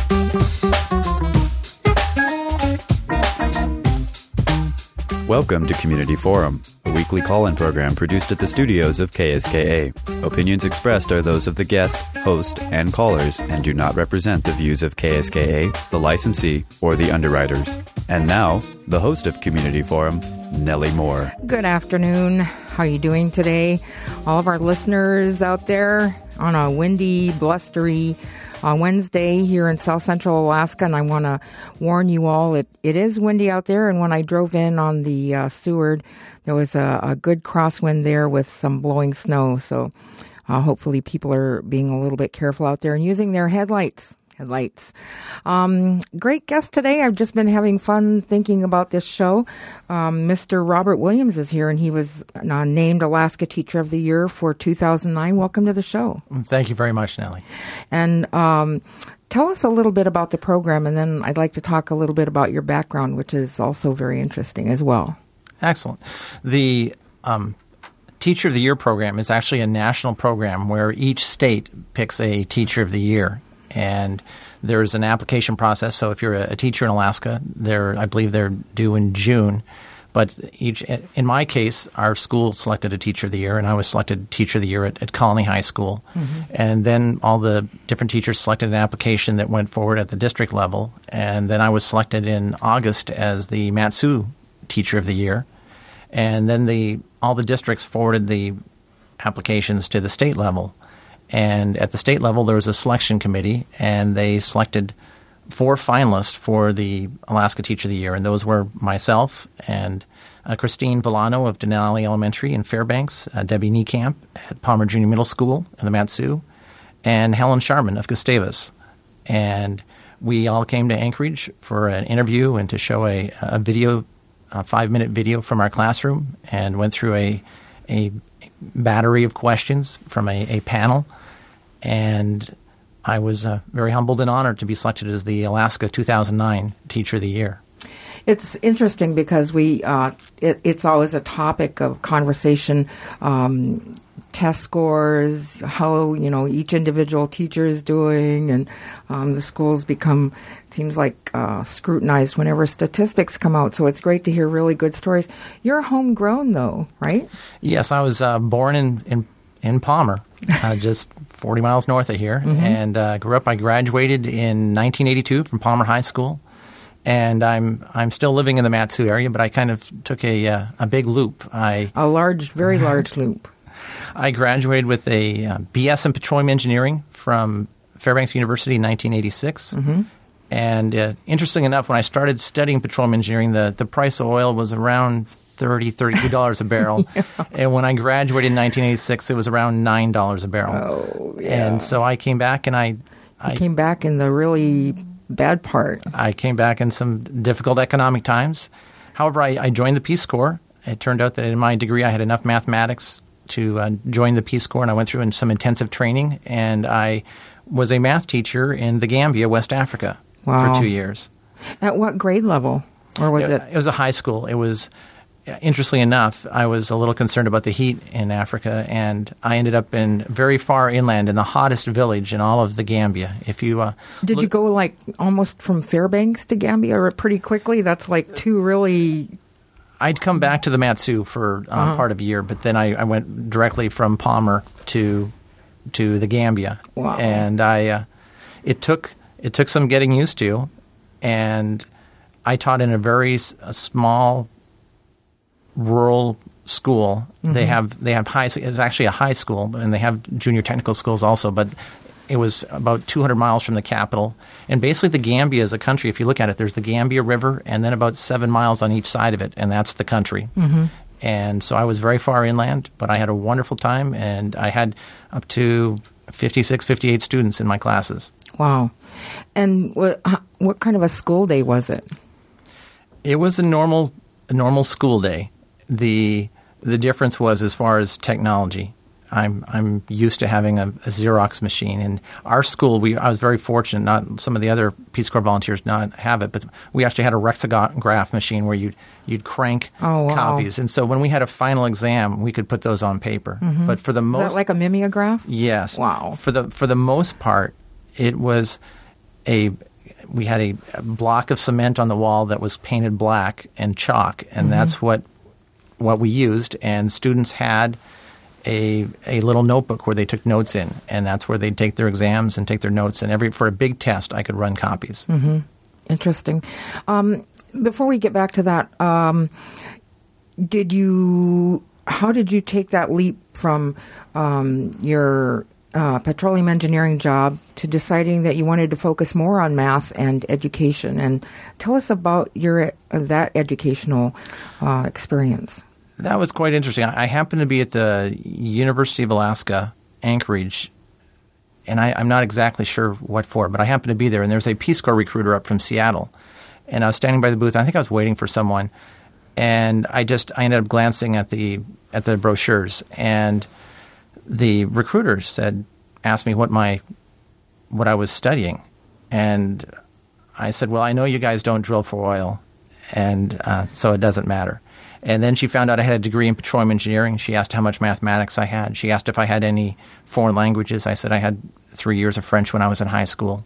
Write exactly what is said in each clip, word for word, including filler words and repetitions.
Welcome to Community Forum, a weekly call-in program produced at the studios of K S K A. Opinions expressed are those of the guest, host, and callers and do not represent the views of K S K A, the licensee, or the underwriters. And now, the host of Community Forum, Nellie Moore. Good afternoon. How are you doing today? All of our listeners out there on a windy, blustery uh, Wednesday here in South Central Alaska, and I want to warn you all, it, it is windy out there, and when I drove in on the uh, Seward, there was a, a good crosswind there with some blowing snow, so uh, hopefully people are being a little bit careful out there and using their headlights. Headlights. Um, great guest today. I've just been having fun thinking about this show. Um, Mister Robert Williams is here, and he was uh, named Alaska Teacher of the Year for two thousand nine. Welcome to the show. Thank you very much, Nellie. And um, tell us a little bit about the program, and then I'd like to talk a little bit about your background, which is also very interesting as well. Excellent. The um, Teacher of the Year program is actually a national program where each state picks a Teacher of the Year. And there's an application process. So if you're a, a teacher in Alaska, they're, I believe they're due in June. But each, in my case, our school selected a Teacher of the Year, and I was selected Teacher of the Year at, at Colony High School. Mm-hmm. And then all the different teachers selected an application that went forward at the district level. And then I was selected in August as the Mat-Su Teacher of the Year. And then the all the districts forwarded the applications to the state level. And at the state level, there was a selection committee, and they selected four finalists for the Alaska Teacher of the Year. And those were myself and uh, Christine Villano of Denali Elementary in Fairbanks, uh, Debbie Niekamp at Palmer Junior Middle School in the Mat-Su, and Helen Sharman of Gustavus. And we all came to Anchorage for an interview and to show a, a video, a five-minute video from our classroom, and went through a a battery of questions from a, a panel. And I was uh, very humbled and honored to be selected as the Alaska two thousand nine Teacher of the Year. It's interesting because we uh, it, it's always a topic of conversation, um, test scores, how you know each individual teacher is doing, and um, the schools become, it seems like, uh, scrutinized whenever statistics come out. So it's great to hear really good stories. You're homegrown, though, right? Yes, I was uh, born in, in, in Palmer, uh, just forty miles north of here, mm-hmm. and uh, grew up. I graduated in nineteen eighty-two from Palmer High School. And I'm I'm still living in the Mat-Su area, but I kind of took a uh, a big loop. I a large, very large loop. I graduated with a uh, B S in Petroleum Engineering from Fairbanks University in nineteen eighty-six. Mm-hmm. And uh, interesting enough, when I started studying petroleum engineering, the, the price of oil was around thirty dollars, thirty-two dollars a barrel. Yeah. And when I graduated in nineteen eighty-six, it was around nine dollars a barrel. Oh, yeah. And so I came back and I... I you came back in the really... bad part. I came back in some difficult economic times. However, I, I joined the Peace Corps. It turned out that in my degree I had enough mathematics to uh, join the Peace Corps, and I went through in some intensive training, and I was a math teacher in the Gambia, West Africa, wow. for two years. At what grade level? Or was it? It, it was a high school. It was... Interestingly enough, I was a little concerned about the heat in Africa, and I ended up in very far inland in the hottest village in all of the Gambia. If you uh, Did look, you go like almost from Fairbanks to Gambia or pretty quickly? That's like two really... I'd come back to the Mat-Su for um, uh-huh. part of a year, but then I, I went directly from Palmer to to the Gambia. Wow. And I uh, it took it took some getting used to, and I taught in a very a small rural school. Mm-hmm. They have they have high. It's actually a high school, and they have junior technical schools also. But it was about two hundred miles from the capital, and basically the Gambia is a country. If you look at it, there's the Gambia River, and then about seven miles on each side of it, and that's the country. Mm-hmm. And so I was very far inland, but I had a wonderful time, and I had up to fifty-six, fifty-eight students in my classes. Wow! And what what kind of a school day was it? It was a normal a normal school day. The the difference was as far as technology. I'm I'm used to having a, a Xerox machine. In our school, we I was very fortunate. Not some of the other Peace Corps volunteers not have it, but we actually had a Rexograph machine where you'd you'd crank oh, wow. copies. And so when we had a final exam, we could put those on paper. Mm-hmm. But for the most, is that like a mimeograph? Yes. Wow. For the for the most part, it was a we had a, a block of cement on the wall that was painted black and chalk, and mm-hmm. that's what what we used. And students had a a little notebook where they took notes in, and that's where they'd take their exams and take their notes. And every for a big test, I could run copies. Mm-hmm. Interesting. Um, before we get back to that, um, did you? How did you take that leap from um, your uh, petroleum engineering job to deciding that you wanted to focus more on math and education? And tell us about your uh, that educational uh, experience. That was quite interesting. I happened to be at the University of Alaska, Anchorage, and I, I'm not exactly sure what for, but I happened to be there, and there was a Peace Corps recruiter up from Seattle. And I was standing by the booth. I think I was waiting for someone, and I just I ended up glancing at the at the brochures, and the recruiter said, asked me what my what I was studying, and I said, well, I know you guys don't drill for oil, and uh, so it doesn't matter. And then she found out I had a degree in petroleum engineering. She asked how much mathematics I had. She asked if I had any foreign languages. I said I had three years of French when I was in high school.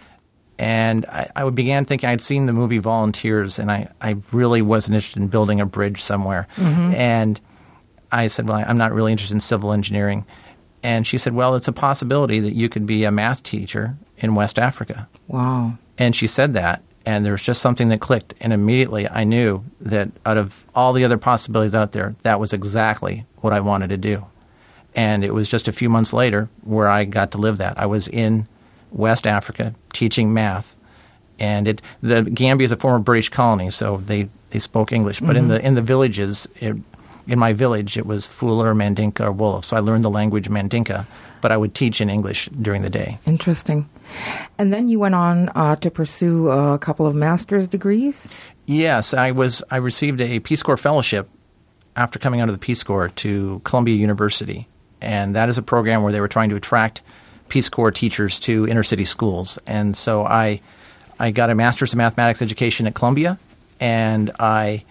And I, I began thinking I'd seen the movie Volunteers, and I, I really wasn't interested in building a bridge somewhere. Mm-hmm. And I said, well, I'm not really interested in civil engineering. And she said, well, it's a possibility that you could be a math teacher in West Africa. Wow. And she said that, and there was just something that clicked. And immediately I knew that out of all the other possibilities out there, that was exactly what I wanted to do. And it was just a few months later where I got to live that. I was in West Africa teaching math. And it the Gambia is a former British colony, so they, they spoke English. But mm-hmm. in the in the villages, it, in my village, it was Fula or Mandinka or Wolof. So I learned the language Mandinka, but I would teach in English during the day. Interesting. And then you went on uh, to pursue a couple of master's degrees? Yes, I was. I received a Peace Corps fellowship after coming out of the Peace Corps to Columbia University. And that is a program where they were trying to attract Peace Corps teachers to inner city schools. And so I I got a master's in mathematics education at Columbia, and I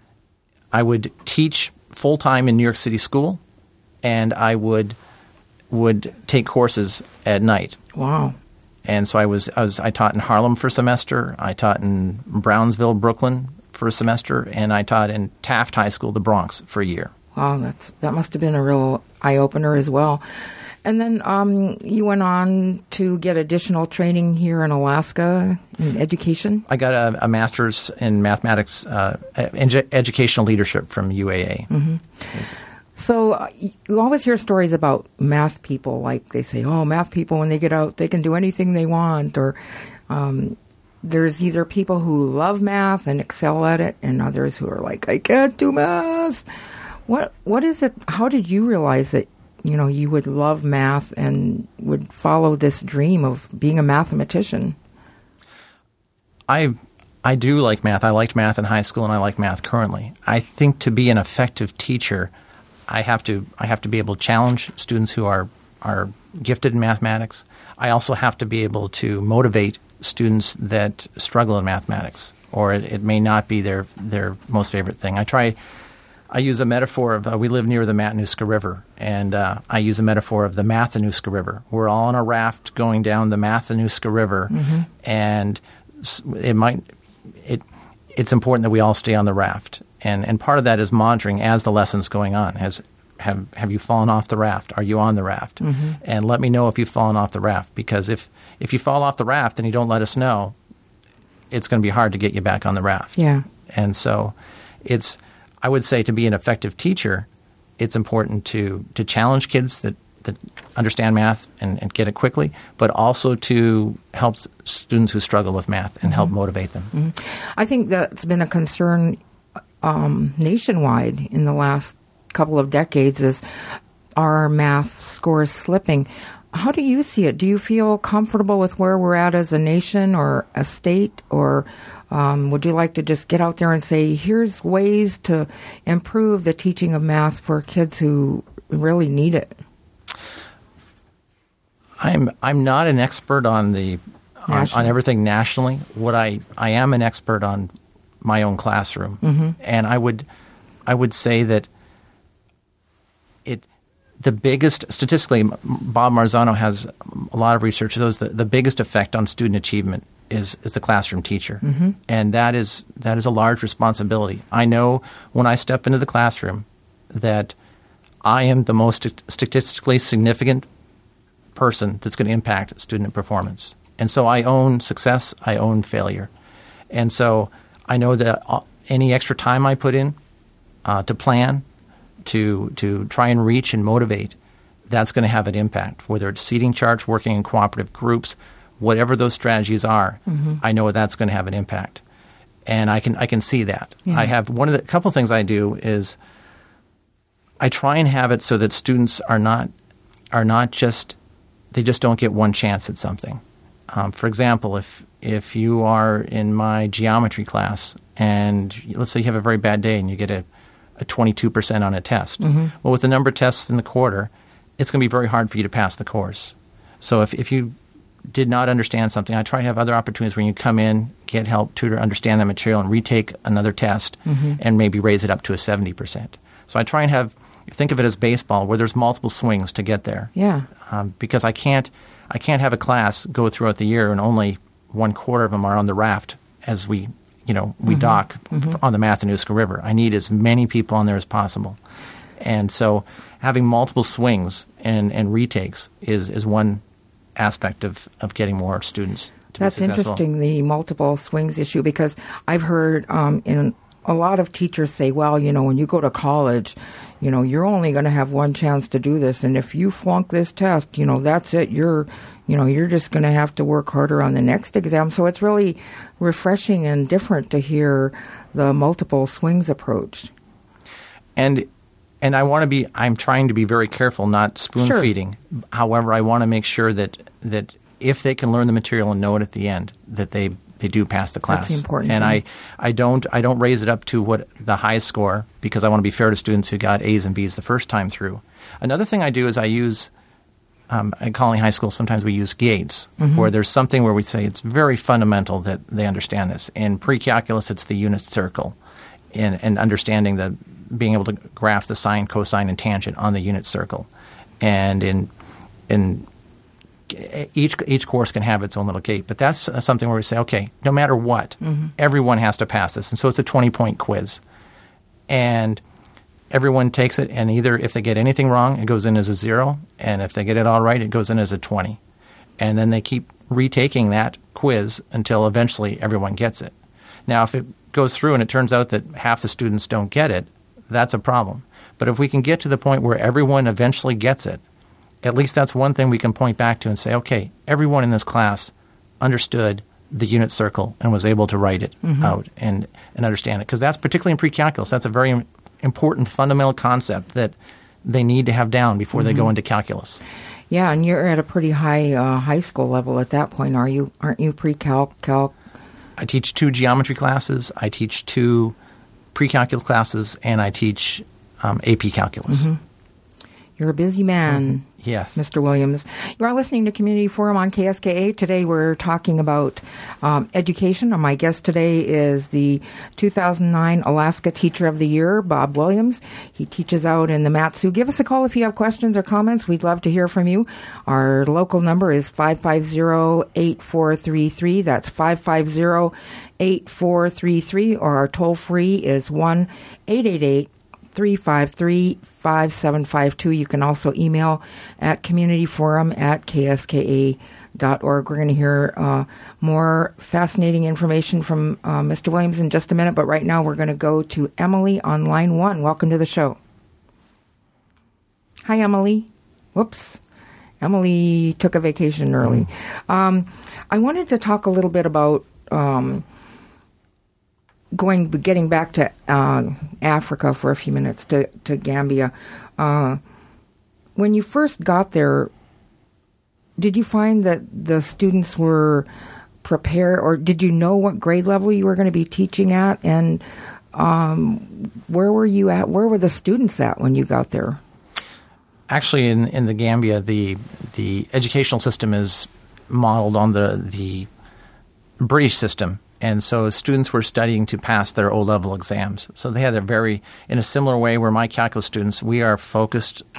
I would teach full-time in New York City school, and I would would take courses at night. Wow. And so I was I was I taught in Harlem for a semester, I taught in Brownsville, Brooklyn for a semester, and I taught in Taft High School, the Bronx, for a year. Wow, that's that must have been a real eye-opener as well. And then um, you went on to get additional training here in Alaska in education? I got a, a master's in mathematics, uh, edu- educational leadership from U A A. Mm-hmm. So uh, you always hear stories about math people, like they say, oh, math people, when they get out, they can do anything they want. Or um, there's either people who love math and excel at it, and others who are like, I can't do math. What What is it? How did you realize that, you know, you would love math and would follow this dream of being a mathematician? I I do like math. I liked math in high school, and I like math currently. I think to be an effective teacher, I have to I have to be able to challenge students who are are gifted in mathematics. I also have to be able to motivate students that struggle in mathematics, or it, it may not be their their most favorite thing. I try. I use a metaphor of, uh, we live near the Matanuska River, and uh, I use a metaphor of the Mathanuska River. We're all on a raft going down the Mathanuska River, mm-hmm. and it might it it's important that we all stay on the raft. And and part of that is monitoring as the lesson's going on. Has have have you fallen off the raft? Are you on the raft? Mm-hmm. And let me know if you've fallen off the raft, because if if you fall off the raft and you don't let us know, it's going to be hard to get you back on the raft. Yeah. And so it's I would say to be an effective teacher, it's important to, to challenge kids that, that understand math and, and get it quickly, but also to help students who struggle with math and mm-hmm. help motivate them. Mm-hmm. I think that's been a concern um, nationwide in the last couple of decades, is our math scores slipping. How do you see it? Do you feel comfortable with where we're at as a nation or a state, or um, would you like to just get out there and say, here's ways to improve the teaching of math for kids who really need it? I'm I'm not an expert on the on, on everything nationally. What I, I am an expert on my own classroom, mm-hmm. and I would I would say that it the biggest, statistically, Bob Marzano has a lot of research that shows that the biggest effect on student achievement is, is the classroom teacher. Mm-hmm. And that is that is a large responsibility. I know when I step into the classroom that I am the most statistically significant person that's going to impact student performance. And so I own success, I own failure. And so I know that any extra time I put in uh, to plan, to to try and reach and motivate, that's going to have an impact. Whether it's seating charts, working in cooperative groups, whatever those strategies are, mm-hmm. I know that's going to have an impact. And I can I can see that. Yeah. I have one of the couple things I do is I try and have it so that students are not are not just they just don't get one chance at something. Um, for example, if if you are in my geometry class and let's say you have a very bad day and you get a, a twenty-two percent on a test, mm-hmm. well, with the number of tests in the quarter, it's going to be very hard for you to pass the course. So if, if you did not understand something, I try to have other opportunities where you come in, get help, tutor, understand that material, and retake another test mm-hmm. and maybe raise it up to a seventy percent. So I try and have think of it as baseball where there's multiple swings to get there. Yeah. Um, because I can't I can't have a class go throughout the year and only one quarter of them are on the raft as we you know we mm-hmm. dock mm-hmm. on the Matanuska River. I need as many people on there as possible. And so having multiple swings and, and retakes is, is one aspect of, of getting more students to That's be successful. Interesting, the multiple swings issue, because I've heard um, in a lot of teachers say, well, you know, when you go to college, you know, you're only going to have one chance to do this. And if you flunk this test, you know, that's it. You're, you know, you're just going to have to work harder on the next exam. So it's really refreshing and different to hear the multiple swings approach. And and I want to be, I'm trying to be very careful, not spoon Sure. feeding. However, I want to make sure that, that if they can learn the material and know it at the end, that they They do pass the class. That's the important and thing. I, I don't I don't raise it up to what the highest score because I want to be fair to students who got A's and B's the first time through. Another thing I do is I use um, at Colony High School sometimes we use gates mm-hmm. where there's something where we say it's very fundamental that they understand this. In pre-calculus, it's the unit circle, and and understanding the being able to graph the sine, cosine, and tangent on the unit circle, and in in Each each course can have its own little gate, but that's uh, something where we say, okay, no matter what, mm-hmm. everyone has to pass this. And so it's a twenty-point quiz. And everyone takes it, and either if they get anything wrong, it goes in as a zero, and if they get it all right, it goes in as a twenty. And then they keep retaking that quiz until eventually everyone gets it. Now, if it goes through and it turns out that half the students don't get it, that's a problem. But if we can get to the point where everyone eventually gets it, at least that's one thing we can point back to and say, okay, everyone in this class understood the unit circle and was able to write it mm-hmm. out and, and understand it. Because that's particularly in pre-calculus, that's a very important fundamental concept that they need to have down before mm-hmm. they go into calculus. Yeah, and you're at a pretty high uh, high school level at that point, are you? Aren't you pre-calc? Calc? I teach two geometry classes, I teach two pre-calculus classes, and I teach um, A P calculus. Mm-hmm. You're a busy man. Mm-hmm. Yes. Mister Williams. You are listening to Community Forum on K S K A. Today we're talking about um, education. And my guest today is the two thousand nine Alaska Teacher of the Year, Bob Williams. He teaches out in the Mat-Su. Give us a call if you have questions or comments. We'd love to hear from you. Our local number is five five zero, eight four three three. That's five five zero, eight four three three. Or our toll-free is one eight eight eight, three five three, five seven five two. You can also email at communityforum at k s k a dot org. We're going to hear uh, more fascinating information from uh, Mister Williams in just a minute, but right now we're going to go to Emily on line one. Welcome to the show. Hi, Emily. Whoops. Emily took a vacation early. Mm. Um, I wanted to talk a little bit about um, going, getting back to uh, Africa for a few minutes, to, to Gambia. Uh, when you first got there, did you find that the students were prepared, or did you know what grade level you were going to be teaching at? And um, where were you at? Where were the students at when you got there? Actually, in, in the Gambia, the the educational system is modeled on the the British system. And so students were studying to pass their O-level exams. So they had a very, in a similar way where my calculus students, we are focused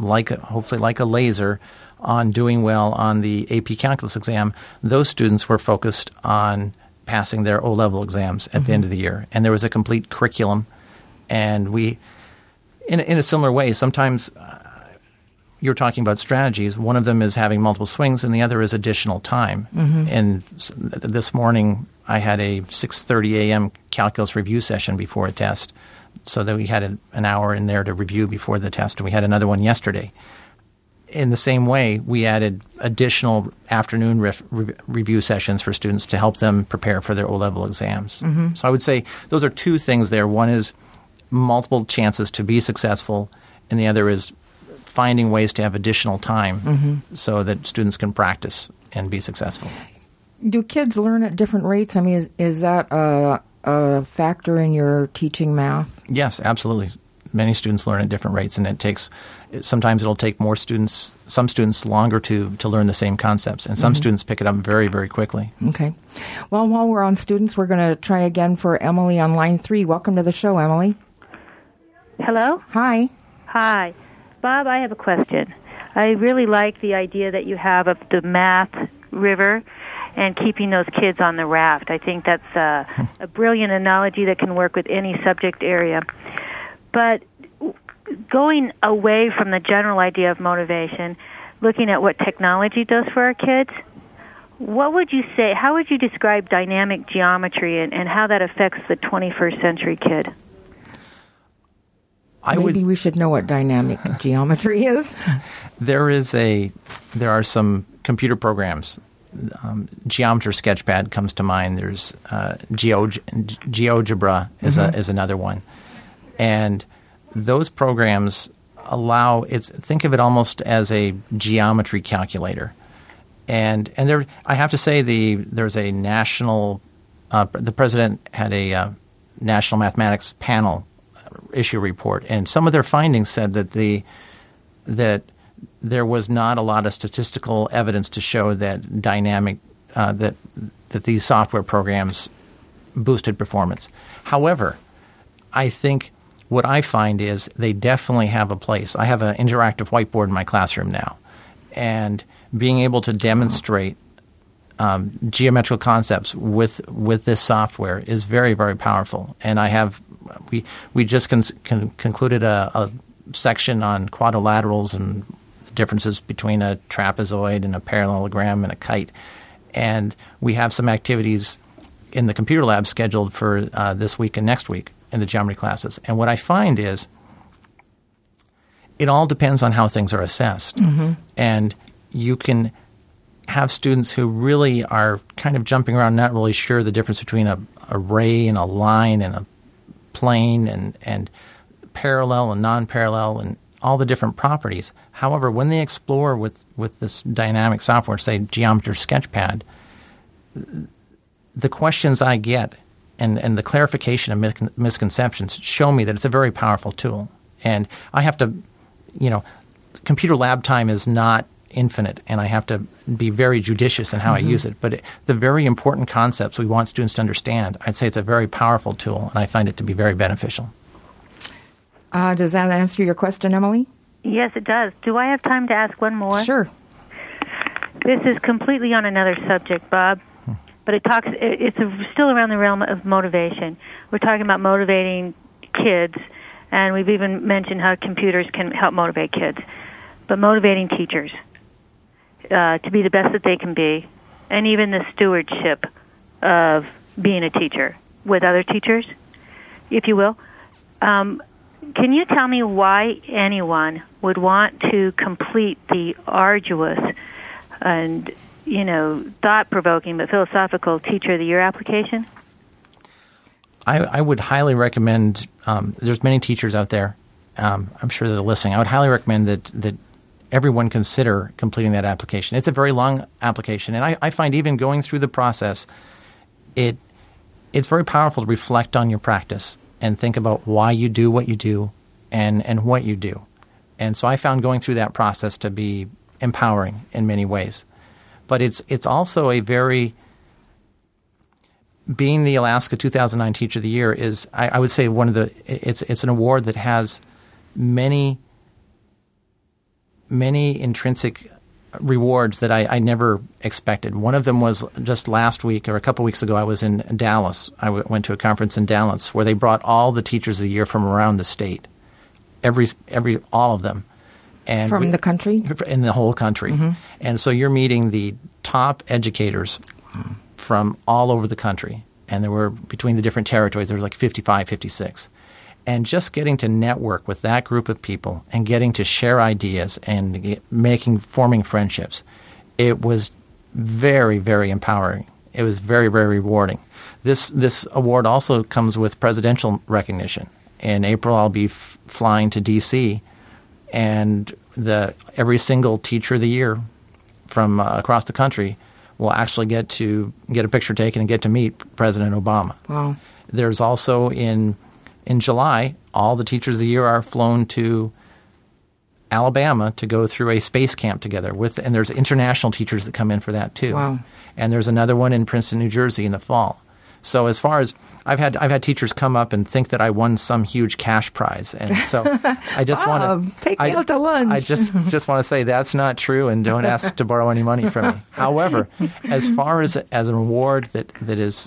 like a, hopefully like a laser on doing well on the A P Calculus exam. Those students were focused on passing their O-level exams at mm-hmm. the end of the year. And there was a complete curriculum. And we, in, in a similar way, sometimes uh, you're talking about strategies. One of them is having multiple swings, and the other is additional time. Mm-hmm. And this morning, I had a six thirty a.m. calculus review session before a test, so that we had a, an hour in there to review before the test, and we had another one yesterday. In the same way, we added additional afternoon ref, re- review sessions for students to help them prepare for their O-level exams. Mm-hmm. So I would say those are two things there. One is multiple chances to be successful, and the other is finding ways to have additional time mm-hmm. so that students can practice and be successful. Do kids learn at different rates? I mean, is, is that a, a factor in your teaching math? Yes, absolutely. Many students learn at different rates, and it takes sometimes it'll take more students, some students longer to, to learn the same concepts, and some mm-hmm. students pick it up very, very quickly. Okay. Well, while we're on students, we're going to try again for Emily on line three. Welcome to the show, Emily. Hello? Hi. Hi. Bob, I have a question. I really like the idea that you have of the math river and keeping those kids on the raft. I think that's a, a brilliant analogy that can work with any subject area. But going away from the general idea of motivation, looking at what technology does for our kids, what would you say, how would you describe dynamic geometry and, and how that affects the twenty-first century kid? I Maybe would, we should know what dynamic geometry is. There is a, there are some computer programs. Um, Geometry Sketchpad comes to mind. There's uh, Geog- GeoGebra is mm-hmm. a, is another one, and those programs allow it's. Think of it almost as a geometry calculator, and and there. I have to say the there's a national. Uh, the president had a uh, national mathematics panel issue a report, and some of their findings said that the that there was not a lot of statistical evidence to show that dynamic uh, that that these software programs boosted performance. However, I think what I find is they definitely have a place. I have an interactive whiteboard in my classroom now, and being able to demonstrate um, geometrical concepts with with this software is very, very powerful. And I have we we just con- con- concluded a, a section on quadrilaterals and the differences between a trapezoid and a parallelogram and a kite, and we have some activities in the computer lab scheduled for uh, this week and next week in the geometry classes. And what I find is it all depends on how things are assessed. Mm-hmm. And you can have students who really are kind of jumping around, not really sure the difference between a, a ray and a line and a plane and, and parallel and non-parallel and all the different properties. However, when they explore with, with this dynamic software, say Geometry Sketchpad, the questions I get and, and the clarification of mis- misconceptions show me that it's a very powerful tool. And I have to, you know, computer lab time is not infinite, and I have to be very judicious in how mm-hmm. I use it. But it, the very important concepts we want students to understand, I'd say it's a very powerful tool, and I find it to be very beneficial. Uh, does that answer your question, Emily? Yes, it does. Do I have time to ask one more? Sure. This is completely on another subject, Bob, hmm. but it talks. It's a, still around the realm of motivation. We're talking about motivating kids, and we've even mentioned how computers can help motivate kids, but motivating teachers uh, to be the best that they can be, and even the stewardship of being a teacher with other teachers, if you will. Um, Can you tell me why anyone would want to complete the arduous and, you know, thought-provoking but philosophical Teacher of the Year application? I, I would highly recommend, um, there's many teachers out there, um, I'm sure they're listening, I would highly recommend that, that everyone consider completing that application. It's a very long application, and I, I find even going through the process, it it's very powerful to reflect on your practice and think about why you do what you do and, and what you do. And so I found going through that process to be empowering in many ways. But it's it's also a very – being the Alaska two thousand nine Teacher of the Year is, I, I would say, one of the – it's it's an award that has many many intrinsic rewards that I, I never expected. One of them was just last week or a couple weeks ago, I was in Dallas. I w- went to a conference in Dallas where they brought all the teachers of the year from around the state, every every all of them. And from we, the country? In the whole country. Mm-hmm. And so you're meeting the top educators wow. from all over the country. And there were, between the different territories, there was like fifty-five, fifty-six. And just getting to network with that group of people and getting to share ideas and get, making, forming friendships, it was very, very empowering. It was very, very rewarding. This this award also comes with presidential recognition. In April, I'll be f- flying to D C, and the every single teacher of the year from uh, across the country will actually get to get a picture taken and get to meet President Obama. Wow. There's also in in July, all the teachers of the year are flown to Alabama to go through a space camp together with, and there's international teachers that come in for that too. Wow. And there's another one in Princeton, New Jersey in the fall. So as far as I've had, I've had teachers come up and think that I won some huge cash prize, and so I just wow, want to take me I, out to lunch. I just just want to say that's not true, and don't ask to borrow any money from me. However, as far as as an award that, that is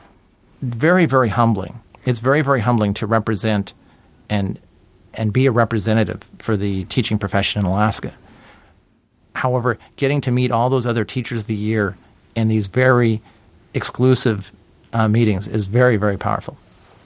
very, very humbling, it's very, very humbling to represent and and be a representative for the teaching profession in Alaska. However, getting to meet all those other teachers of the year in these very exclusive Uh, meetings is very, very powerful.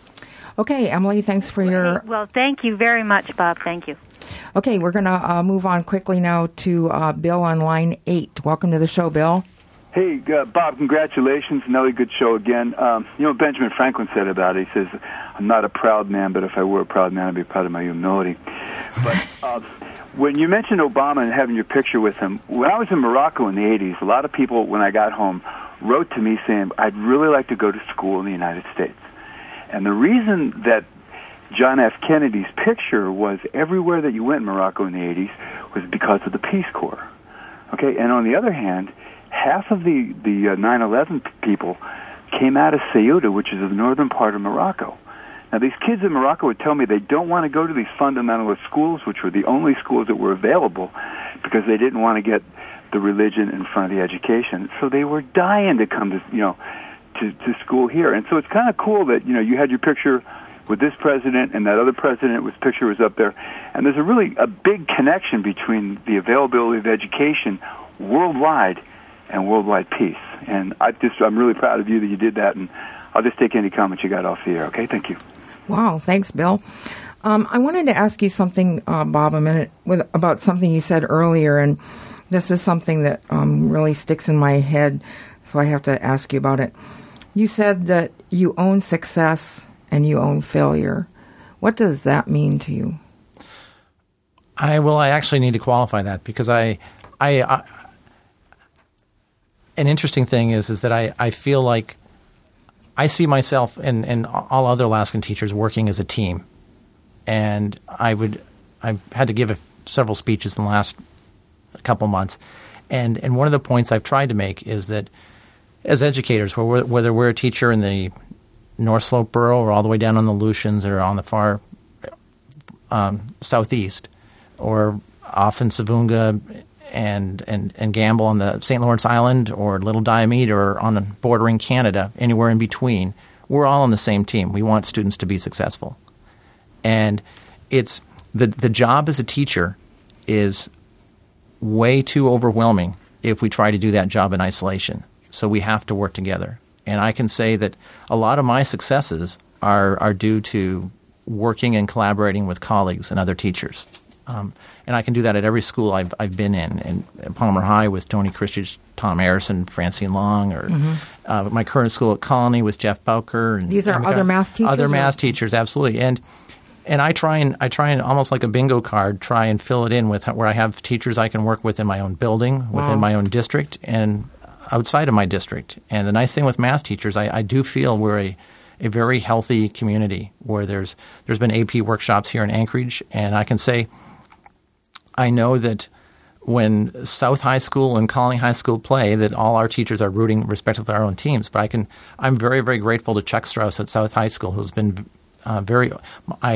Okay, Emily, thanks for your... Well, thank you very much, Bob. Thank you. Okay, we're going to uh, move on quickly now to uh, Bill on line eight. Welcome to the show, Bill. Hey, uh, Bob, congratulations. Another good show again. Um, you know what Benjamin Franklin said about it? He says, I'm not a proud man, but if I were a proud man, I'd be proud of my humility. But uh, when you mentioned Obama and having your picture with him, when I was in Morocco in the eighties, a lot of people, when I got home, wrote to me saying, I'd really like to go to school in the United States. And the reason that John F. Kennedy's picture was everywhere that you went in Morocco in the eighties was because of the Peace Corps. Okay, and on the other hand, half of the, the uh, nine eleven people came out of Ceuta, which is the northern part of Morocco. Now, these kids in Morocco would tell me they don't want to go to these fundamentalist schools, which were the only schools that were available, because they didn't want to get the religion in front of the education. So they were dying to come to, you know, to, to school here. And so it's kind of cool that, you know, you had your picture with this president and that other president whose picture was up there. And there's a really a big connection between the availability of education worldwide and worldwide peace. And I just, I'm really proud of you that you did that. And I'll just take any comments you got off the air. Okay, thank you. Wow, thanks, Bill. Um, I wanted to ask you something, uh, Bob, a minute with, about something you said earlier, and this is something that um, really sticks in my head, so I have to ask you about it. You said that you own success and you own failure. What does that mean to you? I well, I actually need to qualify that because I, I, I an interesting thing is is that I, I feel like I see myself and, and all other Alaskan teachers working as a team, and I would I've had to give a, several speeches in the last a couple months. And and one of the points I've tried to make is that as educators, whether we're a teacher in the North Slope Borough or all the way down on the Aleutians or on the far um, southeast or off in Savunga and, and, and Gamble on the Saint Lawrence Island or Little Diomede or on the bordering Canada, anywhere in between, we're all on the same team. We want students to be successful. And it's the the job as a teacher is way too overwhelming if we try to do that job in isolation. So we have to work together. And I can say that a lot of my successes are are due to working and collaborating with colleagues and other teachers. Um, and I can do that at every school I've I've been in. And at Palmer High with Tony Christich, Tom Harrison, Francine Long, or mm-hmm. uh, my current school at Colony with Jeff Bowker. And These are other math teachers? Other math or? teachers, absolutely. And And I try and I try and almost like a bingo card, try and fill it in with where I have teachers I can work with in my own building, within wow. my own district, and outside of my district. And the nice thing with math teachers, I, I do feel we're a, a very healthy community where there's there's been A P workshops here in Anchorage, and I can say I know that when South High School and Colony High School play, that all our teachers are rooting respectively for our own teams. But I can I'm very very grateful to Chuck Strauss at South High School, who's been Uh, very, I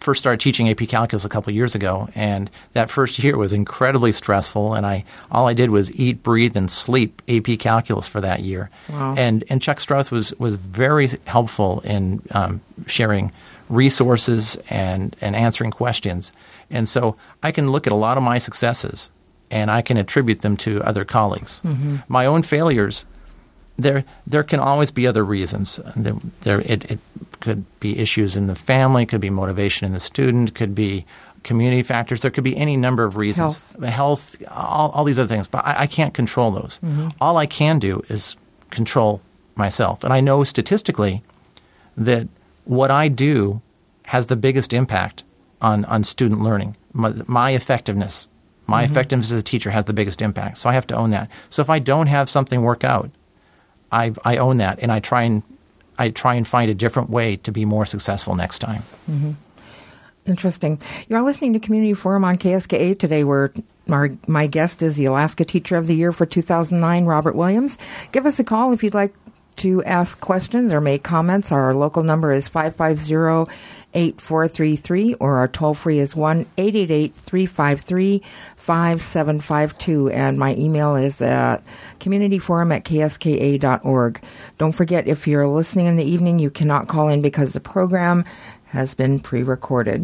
first started teaching A P Calculus a couple of years ago, and that first year was incredibly stressful, and I all I did was eat, breathe, and sleep A P Calculus for that year. Wow. And and Chuck Strauss was, was very helpful in um, sharing resources and, and answering questions. And so I can look at a lot of my successes, and I can attribute them to other colleagues. Mm-hmm. My own failures, there there can always be other reasons. There, there it, it could be issues in the family, could be motivation in the student, could be community factors. There could be any number of reasons. Health, Health all, all these other things. But I, I can't control those. Mm-hmm. All I can do is control myself. And I know statistically that what I do has the biggest impact on, on student learning. My, my effectiveness, my mm-hmm. effectiveness as a teacher has the biggest impact. So I have to own that. So if I don't have something work out, I, I own that, and I try and I try and find a different way to be more successful next time. Mm-hmm. Interesting. You're listening to Community Forum on K S K A today, where our, my guest is the Alaska Teacher of the Year for two thousand nine, Robert Williams. Give us a call if you'd like to ask questions or make comments. Our local number is five five zero, eight four three three, or our toll-free is one eight eight eight, three five three, five seven five two, and my email is at communityforum at k s k a dot org. Don't forget, if you're listening in the evening, you cannot call in because the program has been pre-recorded.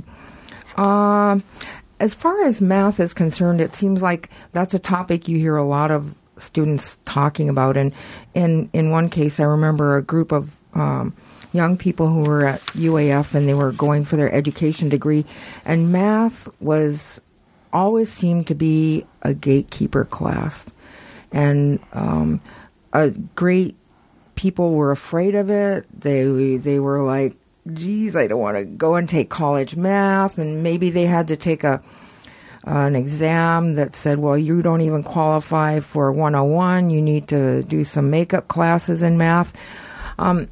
Uh, as far as math is concerned, it seems like that's a topic you hear a lot of students talking about. And in, in one case, I remember a group of um, young people who were at U A F, and they were going for their education degree, and math was always seemed to be a gatekeeper class. And um, a great people were afraid of it. They they were like, geez, I don't want to go and take college math. And maybe they had to take a uh, an exam that said, well, you don't even qualify for one oh one. You need to do some makeup classes in math. Um,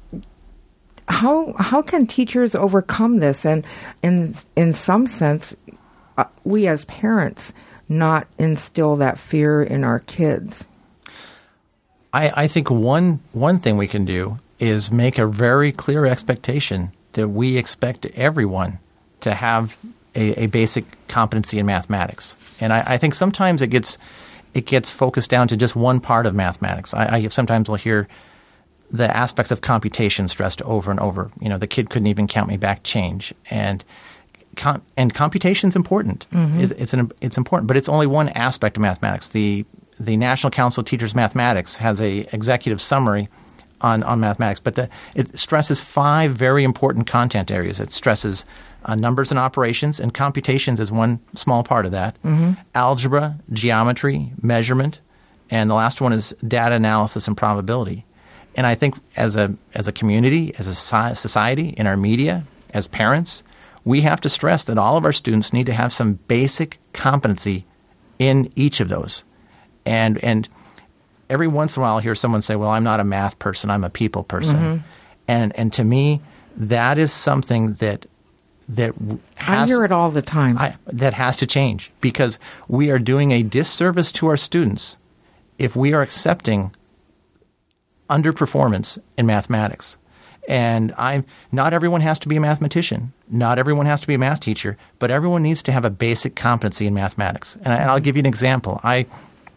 how how can teachers overcome this? And in in some sense, uh, we as parents not instill that fear in our kids? I, I think one one thing we can do is make a very clear expectation that we expect everyone to have a, a basic competency in mathematics. And I, I think sometimes it gets it gets focused down to just one part of mathematics. I, I sometimes will hear the aspects of computation stressed over and over. You know, the kid couldn't even count me back change. And Com- and computation's important. Mm-hmm. It, it's an it's important, but it's only one aspect of mathematics. The the National Council of Teachers Mathematics has a executive summary on, on mathematics, but the, it stresses five very important content areas. It stresses uh, numbers and operations, and computations is one small part of that. Mm-hmm. Algebra, geometry, measurement, and the last one is data analysis and probability. And I think as a as a community, as a society, in our media, as parents, we have to stress that all of our students need to have some basic competency in each of those. And and every once in a while I'll hear someone say, well, I'm not a math person, I'm a people person. Mm-hmm. And and to me, that is something that that has, I hear it all the time. I, that has to change, because we are doing a disservice to our students if we are accepting underperformance in mathematics. And I'm not everyone has to be a mathematician. Not everyone has to be a math teacher, but everyone needs to have a basic competency in mathematics. And, I, and I'll give you an example. I,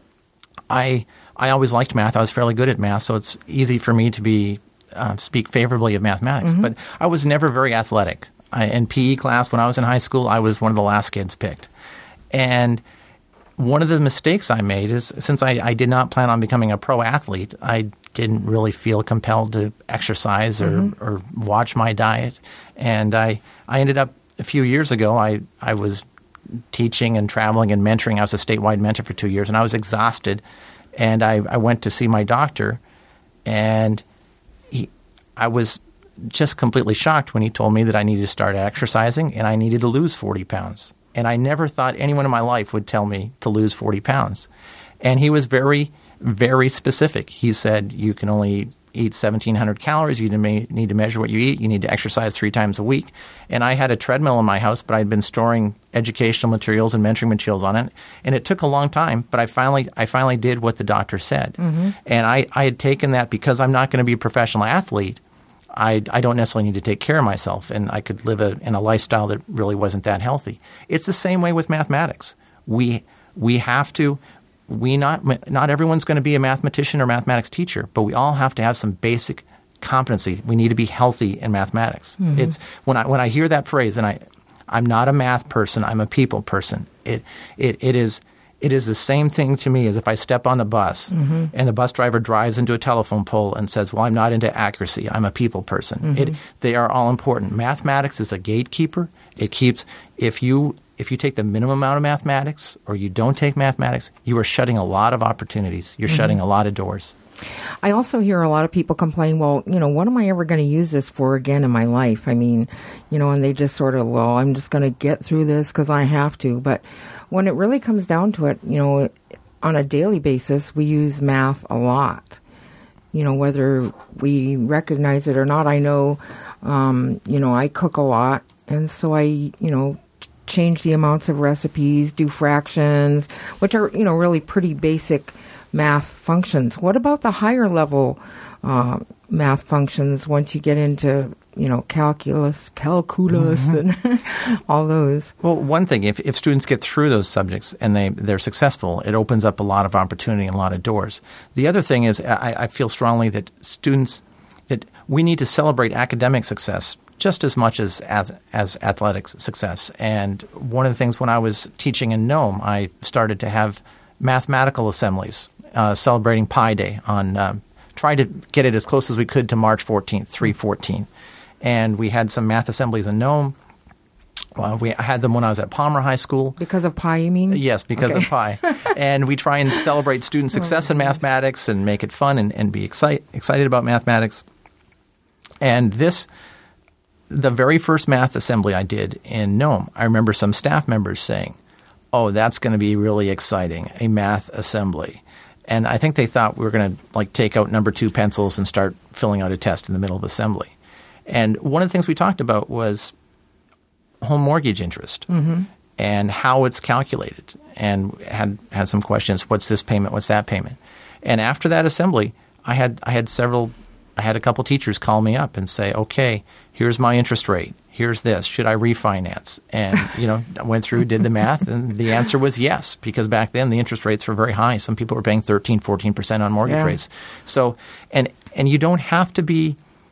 I, I always liked math. I was fairly good at math, so it's easy for me to be uh, speak favorably of mathematics. Mm-hmm. But I was never very athletic. I, in P E class, when I was in high school, I was one of the last kids picked. And one of the mistakes I made is, since I, I did not plan on becoming a pro athlete, I didn't really feel compelled to exercise or, mm-hmm. or watch my diet. And I, I ended up, a few years ago, I, I was teaching and traveling and mentoring. I was a statewide mentor for two years, and I was exhausted. And I, I went to see my doctor, and he, I was just completely shocked when he told me that I needed to start exercising and I needed to lose forty pounds. And I never thought anyone in my life would tell me to lose forty pounds. And he was very, very specific. He said, you can only eat seventeen hundred calories. You need to measure what you eat. You need to exercise three times a week. And I had a treadmill in my house, but I'd been storing educational materials and mentoring materials on it. And it took a long time, but I finally I finally did what the doctor said. Mm-hmm. And I, I had taken that, because I'm not going to be a professional athlete. I, I don't necessarily need to take care of myself, and I could live a, in a lifestyle that really wasn't that healthy. It's the same way with mathematics. We we have to we not not everyone's going to be a mathematician or mathematics teacher, but we all have to have some basic competency. We need to be healthy in mathematics. Mm-hmm. It's when I when I hear that phrase, and I I'm not a math person, I'm a people person. It it it is. It is the same thing to me as if I step on the bus mm-hmm. and the bus driver drives into a telephone pole and says, well, I'm not into accuracy. I'm a people person. Mm-hmm. It, they are all important. Mathematics is a gatekeeper. It keeps – if you if you take the minimum amount of mathematics or you don't take mathematics, you are shutting a lot of opportunities. You're mm-hmm. shutting a lot of doors. I also hear a lot of people complain, well, you know, what am I ever going to use this for again in my life? I mean, you know, and they just sort of, well, I'm just going to get through this because I have to. But when it really comes down to it, you know, on a daily basis, we use math a lot. You know, whether we recognize it or not, I know, um, you know, I cook a lot. And so I, you know, change the amounts of recipes, do fractions, which are, you know, really pretty basic math functions. What about the higher level uh, math functions once you get into, you know, calculus, calculus, mm-hmm. and all those? Well, one thing, if, if students get through those subjects and they, they're successful, it opens up a lot of opportunity and a lot of doors. The other thing is I, I feel strongly that students, that we need to celebrate academic success just as much as, as as athletic success. And one of the things when I was teaching in Nome, I started to have mathematical assemblies uh, celebrating Pi Day on um, try to get it as close as we could to March fourteenth, three fourteen. And we had some math assemblies in Nome. Well, we I had them when I was at Palmer High School. Because of Pi, you mean? Yes, because okay. of Pi. And we try and celebrate student success oh, in mathematics and make it fun and, and be excite, excited about mathematics. And this, the very first math assembly I did in Nome, I remember some staff members saying, oh, that's going to be really exciting, a math assembly. And I think they thought we were going to like take out number two pencils and start filling out a test in the middle of assembly. And one of the things we talked about was home mortgage interest mm-hmm. and how it's calculated, and had had some questions. What's this payment? What's that payment? And after that assembly, I had I had several I had a couple teachers call me up and say, okay, here's my interest rate. Here's this. Should I refinance? And, you know, I went through, did the math, and the answer was yes, because back then the interest rates were very high. Some people were paying thirteen, fourteen percent on mortgage yeah. rates. So, and and you don't have to be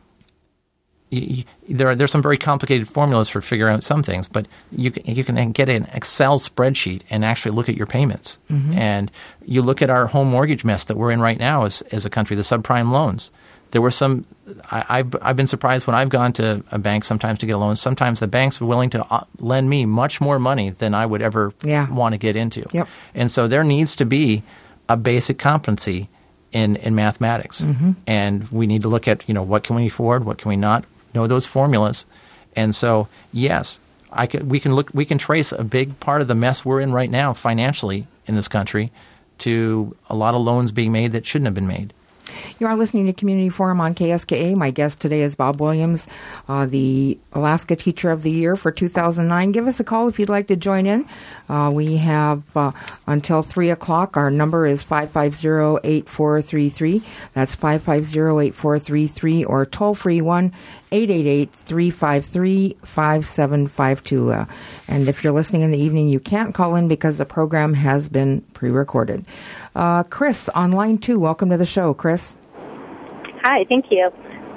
you, – there are there's some very complicated formulas for figuring out some things, but you can, you can get an Excel spreadsheet and actually look at your payments. Mm-hmm. And you look at our home mortgage mess that we're in right now as, as a country, the subprime loans. There were some I, – I've, I've been surprised when I've gone to a bank sometimes to get a loan. Sometimes the banks are willing to uh, lend me much more money than I would ever yeah. want to get into. Yep. And so there needs to be a basic competency in, in mathematics. Mm-hmm. And we need to look at, you know, what can we afford, what can we not, know those formulas. And so, yes, I could, we can look. We can trace a big part of the mess we're in right now financially in this country to a lot of loans being made that shouldn't have been made. You are listening to Community Forum on K S K A. My guest today is Bob Williams, uh, the Alaska Teacher of the Year for two thousand nine. Give us a call if you'd like to join in. Uh, we have uh, until three o'clock. Our number is five five zero, eight four three three. That's five five zero, eight four three three, or toll-free one eight eight eight, three five three, five seven five two. Uh, and if you're listening in the evening, you can't call in because the program has been pre-recorded. Uh, Chris on line two. Welcome to the show, Chris. Hi, thank you.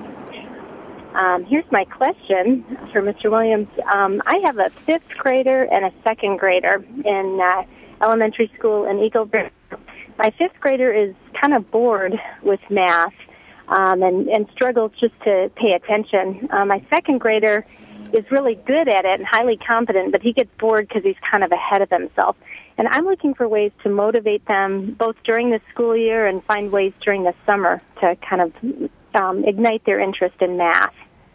Um, here's my question for Mister Williams. Um, I have a fifth grader and a second grader in uh, elementary school in Eagle River. My fifth grader is kind of bored with math um, and, and struggles just to pay attention. Uh, my second grader is really good at it and highly competent, but he gets bored because he's kind of ahead of himself. And I'm looking for ways to motivate them both during the school year and find ways during the summer to kind of um, ignite their interest in math.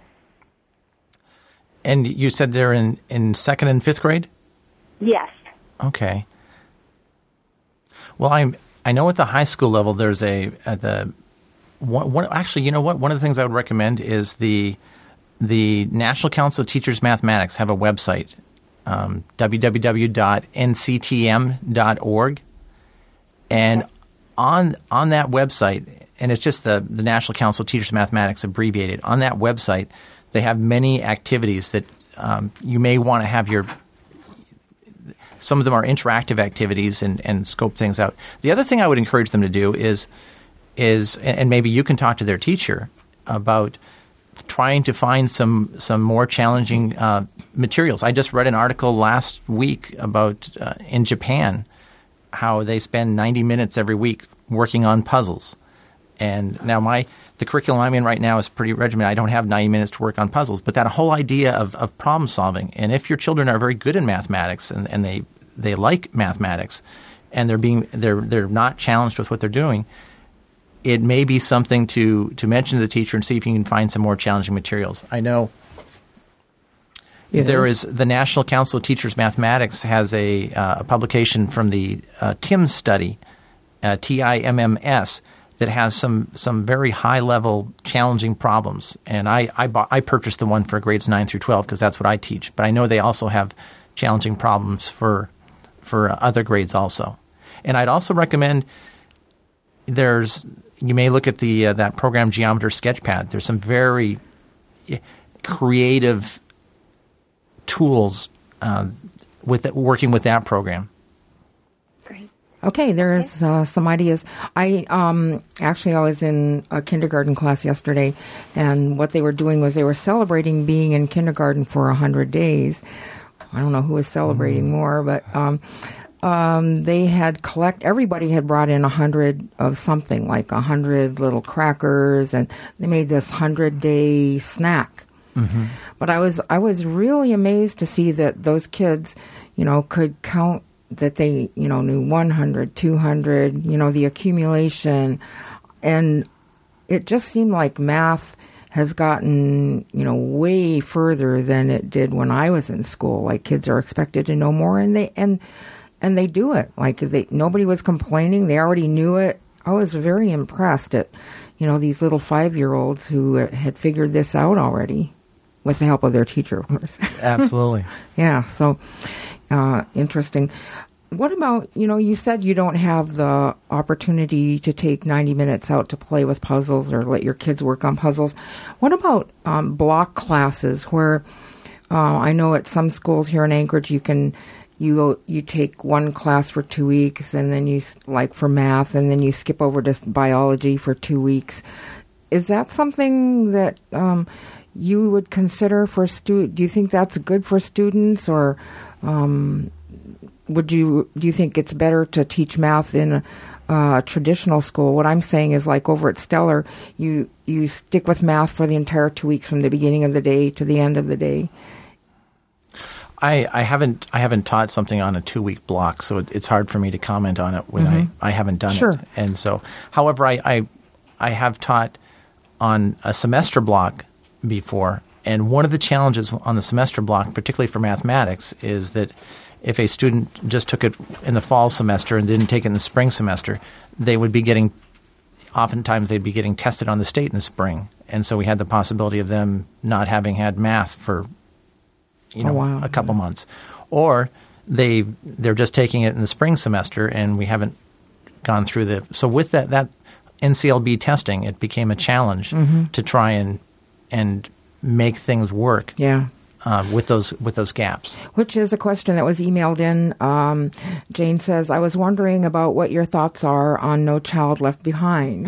And you said they're in, in second and fifth grade? Yes. Okay. Well, I'm I know at the high school level there's a at the one, one actually you know what one of the things I would recommend is the the National Council of Teachers Mathematics have a website. Um, w w w dot n c t m dot org, and on on that website and it's just the, the National Council of Teachers of Mathematics abbreviated. On that website, they have many activities that um, you may want to have your – some of them are interactive activities and, and scope things out. The other thing I would encourage them to do is – is and maybe you can talk to their teacher about trying to find some some more challenging uh, materials. I just read an article last week about uh, in Japan how they spend ninety minutes every week working on puzzles. And now my the curriculum I'm in right now is pretty regimented. I don't have ninety minutes to work on puzzles, but that whole idea of, of problem solving. And if your children are very good in mathematics and, and they they like mathematics and they're being they're they're not challenged with what they're doing, it may be something to to mention to the teacher and see if you can find some more challenging materials. I know it there is. is the National Council of Teachers Mathematics has a, uh, a publication from the uh, TIMSS study, uh, T I M M S, that has some some very high level challenging problems. And I I, bought, I purchased the one for grades nine through twelve because that's what I teach. But I know they also have challenging problems for for uh, other grades also. And I'd also recommend there's you may look at the uh, that program Geometer Sketchpad. There's some very creative tools uh, with it, working with that program. Great. Okay, there's uh, some ideas. I um, actually I was in a kindergarten class yesterday, and what they were doing was they were celebrating being in kindergarten for a hundred days. I don't know who was celebrating mm. more, but um, um, they had collect. Everybody had brought in a hundred of something, like a hundred little crackers, and they made this hundred day snack. Mm-hmm. But I was I was really amazed to see that those kids, you know, could count. That they, you know, knew one hundred, two hundred, you know, the accumulation. And it just seemed like math has gotten, you know, way further than it did when I was in school. Like, kids are expected to know more, and they and and they do it. Like, they nobody was complaining. They already knew it. I was very impressed at, you know, these little five-year-olds who had figured this out already with the help of their teacher, of course. Absolutely. Yeah, so uh, interesting. What about, you know, you said you don't have the opportunity to take ninety minutes out to play with puzzles or let your kids work on puzzles. What about um, block classes where uh, I know at some schools here in Anchorage you can, you you take one class for two weeks and then you, like for math, and then you skip over to biology for two weeks. Is that something that um, you would consider for stu? Do you think that's good for students, or um, would you do you think it's better to teach math in a uh, traditional school? What I'm saying is, like over at Stellar, you you stick with math for the entire two weeks from the beginning of the day to the end of the day. I, I haven't I haven't taught something on a two week block, so it, it's hard for me to comment on it when mm-hmm. I, I haven't done sure. it. And so, however, I, I I have taught on a semester block before, and one of the challenges on the semester block, particularly for mathematics, is that if a student just took it in the fall semester and didn't take it in the spring semester, they would be getting – oftentimes they'd be getting tested on the state in the spring. And so we had the possibility of them not having had math for, you know, oh, wow. a couple months. Or they, they're just taking it in the spring semester and we haven't gone through the – so with that, that N C L B testing, it became a challenge mm-hmm. to try and and make things work. Yeah. Uh, with those with those gaps. Which is a question that was emailed in. Um, Jane says, I was wondering about what your thoughts are on No Child Left Behind.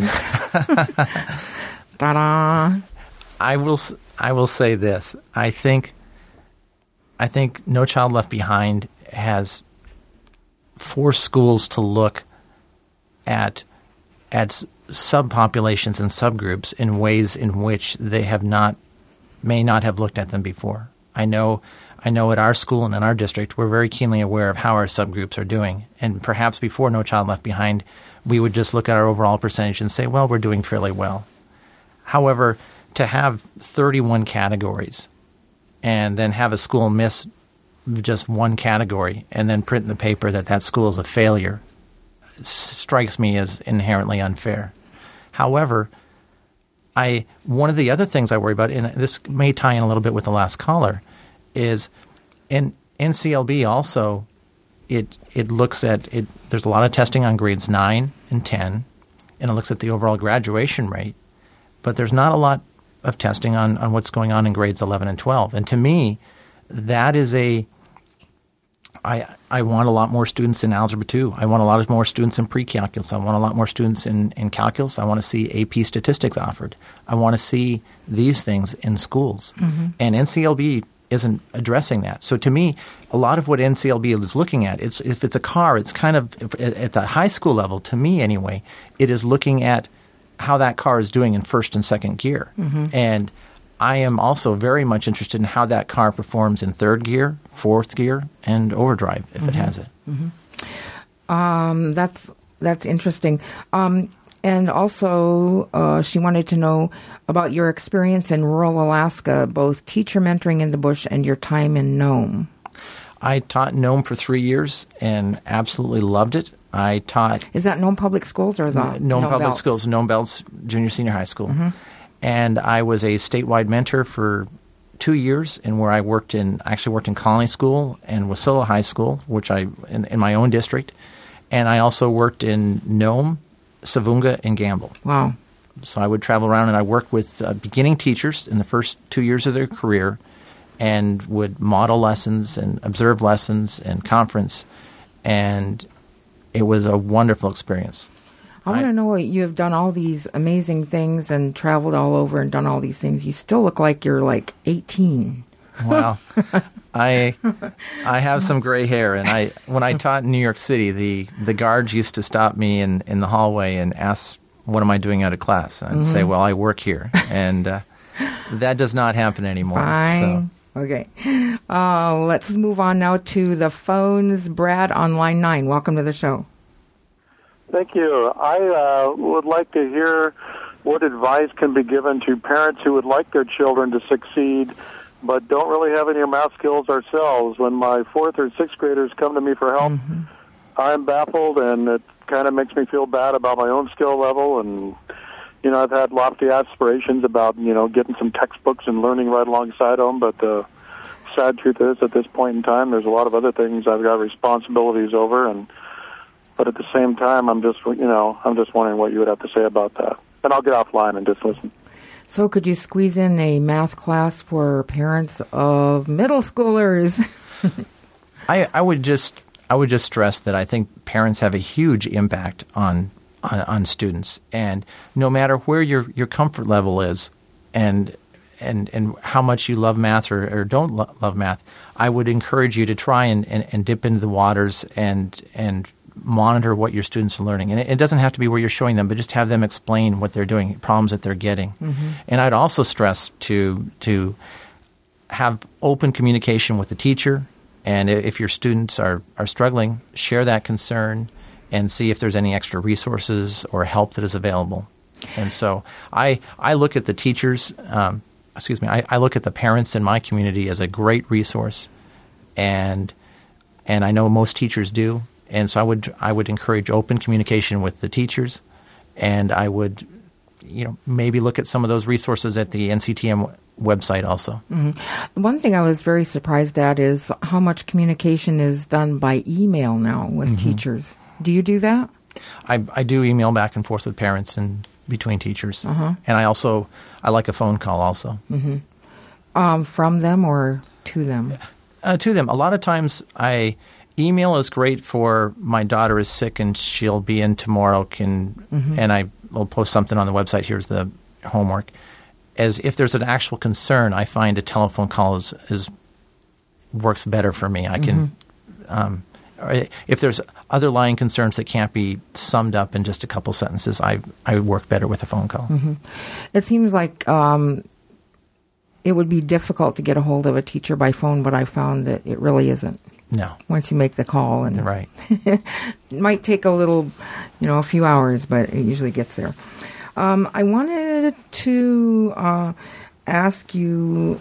Ta-da! I will I will say this. I think I think No Child Left Behind has forced schools to look at at subpopulations and subgroups in ways in which they have not may not have looked at them before. I know I know at our school and in our district, we're very keenly aware of how our subgroups are doing. And perhaps before No Child Left Behind, we would just look at our overall percentage and say, well, we're doing fairly well. However, to have thirty-one categories and then have a school miss just one category and then print in the paper that that school is a failure strikes me as inherently unfair. However, I one of the other things I worry about, and this may tie in a little bit with the last caller, is in N C L B also it it looks at it. There's a lot of testing on grades nine and ten, and it looks at the overall graduation rate, but there's not a lot of testing on, on what's going on in grades eleven and twelve. And to me, that is a I I want a lot more students in Algebra two. I want a lot more students in pre-calculus. I want a lot more students in, in calculus. I want to see A P statistics offered. I want to see these things in schools. Mm-hmm. And N C L B isn't addressing that. So to me, a lot of what N C L B is looking at, it's if it's a car, it's kind of, if, at the high school level, to me anyway, it is looking at how that car is doing in first and second gear. Mm-hmm. And I am also very much interested in how that car performs in third gear, fourth gear, and overdrive if mm-hmm. it has it. Mm-hmm. Um, that's that's interesting. Um, and also, uh, she wanted to know about your experience in rural Alaska, both teacher mentoring in the bush and your time in Nome. I taught Nome for three years and absolutely loved it. I taught... Is that Nome Public Schools or the... Nome, Nome Public Belts? Schools, Nome Belts Junior Senior High School. Mm-hmm. And I was a statewide mentor for two years, and where I worked in, I actually worked in Colony School and Wasilla High School, which I in, in my own district, and I also worked in Nome, Savunga, and Gamble. Wow! So I would travel around, and I worked with uh, beginning teachers in the first two years of their career, and would model lessons and observe lessons and conference, and it was a wonderful experience. I want to know, you have done all these amazing things and traveled all over and done all these things. You still look like you're like eighteen. Well, I I have some gray hair, and I when I taught in New York City, the, the guards used to stop me in, in the hallway and ask, what am I doing out of class? And I'd mm-hmm. say, well, I work here. And uh, that does not happen anymore. Fine. So. Okay. Uh, let's move on now to the phones. Brad on line nine. Welcome to the show. Thank you. I uh, would like to hear what advice can be given to parents who would like their children to succeed but don't really have any math skills ourselves. When my fourth or sixth graders come to me for help, mm-hmm. I'm baffled, and it kind of makes me feel bad about my own skill level. And, you know, I've had lofty aspirations about, you know, getting some textbooks and learning right alongside them, but the sad truth is at this point in time there's a lot of other things I've got responsibilities over, and but at the same time, I'm just, you know, I'm just wondering what you would have to say about that. And I'll get offline and just listen. So could you squeeze in a math class for parents of middle schoolers? I, I would just, I would just stress that I think parents have a huge impact on, on, on students. And no matter where your, your comfort level is and, and, and how much you love math or, or don't lo- love math, I would encourage you to try and, and, and dip into the waters and, and, monitor what your students are learning. And it, it doesn't have to be where you're showing them, but just have them explain what they're doing, problems that they're getting. Mm-hmm. And I'd also stress to to have open communication with the teacher. And if your students are, are struggling, share that concern and see if there's any extra resources or help that is available. And so I I look at the teachers, um, excuse me, I, I look at the parents in my community as a great resource. And and I know most teachers do. And so I would I would encourage open communication with the teachers, and I would, you know, maybe look at some of those resources at the N C T M website also. Mm-hmm. One thing I was very surprised at is how much communication is done by email now with mm-hmm. teachers. Do you do that? I, I do email back and forth with parents and between teachers, uh-huh. and I also I like a phone call also. Mm-hmm. Um, from them or to them? Uh, to them. A lot of times I. Email is great for my daughter is sick and she'll be in tomorrow, can mm-hmm. and I will post something on the website. Here's the homework. As if there's an actual concern, I find a telephone call is, is works better for me. I can, mm-hmm. um, if there's underlying concerns that can't be summed up in just a couple sentences, I I work better with a phone call. Mm-hmm. It seems like um, it would be difficult to get a hold of a teacher by phone, but I found that it really isn't. No. Once you make the call. And right. It might take a little, you know, a few hours, but it usually gets there. Um, I wanted to uh, ask you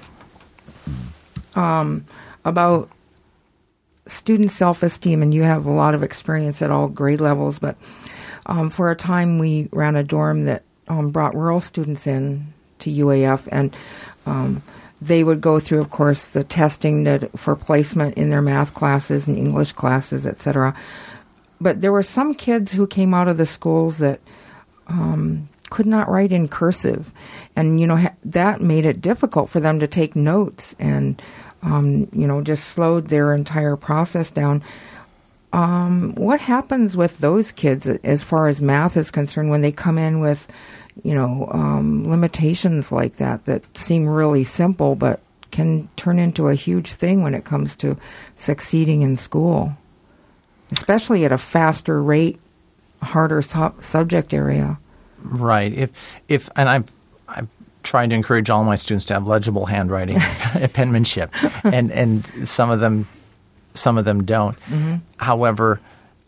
um, about student self-esteem, and you have a lot of experience at all grade levels, but um, for a time we ran a dorm that um, brought rural students in to U A F, and um they would go through, of course, the testing that, for placement in their math classes and English classes, et cetera. But there were some kids who came out of the schools that um, could not write in cursive. And, you know, ha- that made it difficult for them to take notes and, um, you know, just slowed their entire process down. Um, what happens with those kids as far as math is concerned when they come in with, you know, um, limitations like that that seem really simple but can turn into a huge thing when it comes to succeeding in school, especially at a faster rate, harder su- subject area? Right. If if and I've I've tried to encourage all my students to have legible handwriting, penmanship, and and some of them some of them don't. Mm-hmm. However,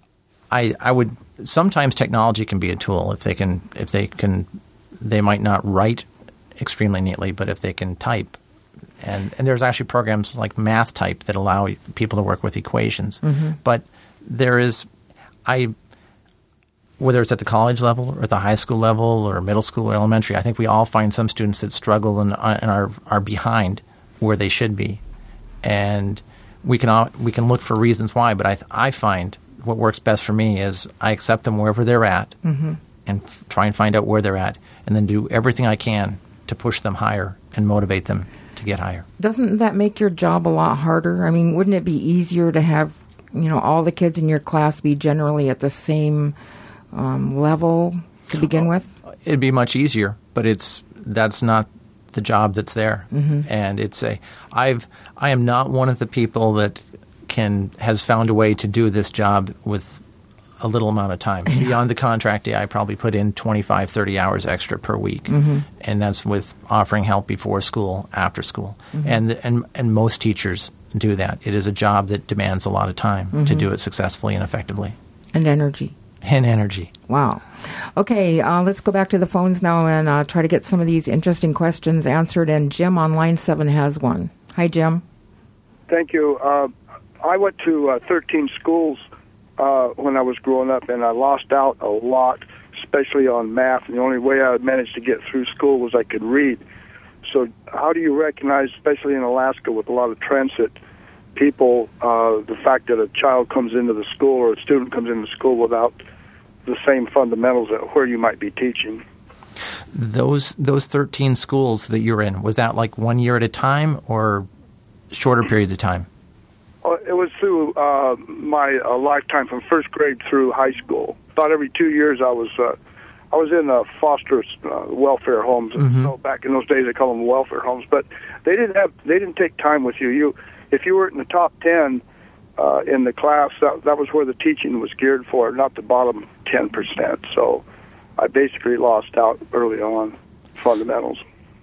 I I would sometimes technology can be a tool if they can if they can they might not write extremely neatly, but if they can type. And and there's actually programs like MathType that allow people to work with equations. Mm-hmm. But there is I whether it's at the college level or at the high school level or middle school or elementary, I think we all find some students that struggle and, and are are behind where they should be. And we can all, we can look for reasons why, but I I find what works best for me is I accept them wherever they're at mm-hmm. and f- try and find out where they're at and then do everything I can to push them higher and motivate them to get higher. Doesn't that make your job a lot harder? I mean, wouldn't it be easier to have, you know, all the kids in your class be generally at the same um, level to begin with? It'd be much easier, but it's that's not the job that's there. Mm-hmm. And it's a I've I am not one of the people that can has found a way to do this job with a little amount of time. Yeah. Beyond the contract day, I probably put in twenty-five, thirty hours extra per week. Mm-hmm. And that's with offering help before school, after school. Mm-hmm. And, and and most teachers do that. It is a job that demands a lot of time mm-hmm. to do it successfully and effectively. And energy. And energy. Wow. Okay, uh, let's go back to the phones now and uh, try to get some of these interesting questions answered. And Jim on line seven has one. Hi, Jim. Thank you. Uh, I went to uh, thirteen schools Uh, when I was growing up, and I lost out a lot, especially on math. And the only way I managed to get through school was I could read. So how do you recognize, especially in Alaska with a lot of transit people, uh, the fact that a child comes into the school or a student comes into school without the same fundamentals at where you might be teaching? Those those thirteen schools that you're in, was that like one year at a time or shorter periods of time? It was through uh, my uh, lifetime, from first grade through high school. About every two years, I was uh, I was in uh, foster uh, welfare homes. Mm-hmm. So back in those days, they call them welfare homes. But they didn't have they didn't take time with you. You if you were in the top ten uh, in the class, that, that was where the teaching was geared for, not the bottom ten percent. So I basically lost out early on fundamentals.